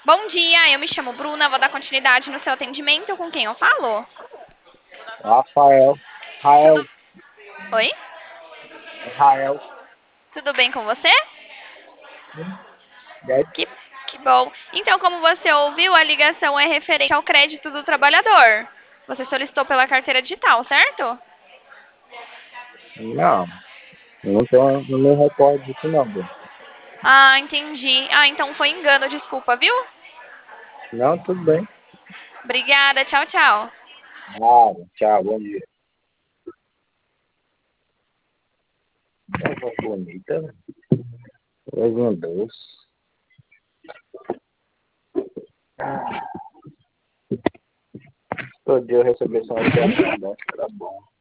Bom dia, eu me chamo Bruna, vou dar continuidade no seu atendimento. Com quem eu falo? Rafael, Rael, Tudo. Oi? Rael, Tudo bem com você? deve, Que, que bom. Então, como você ouviu, a ligação é referente ao crédito do trabalhador. Você solicitou pela carteira digital, certo? não, não me recordo disso não, Bruno. Ah, entendi. Ah, então foi engano, desculpa, viu? Não, tudo bem. Obrigada, tchau, tchau. Tchau, bom dia. Coisa bonita, né? Coisinha doce. Ah, todo dia eu recebo essa ligação dessa, era bom.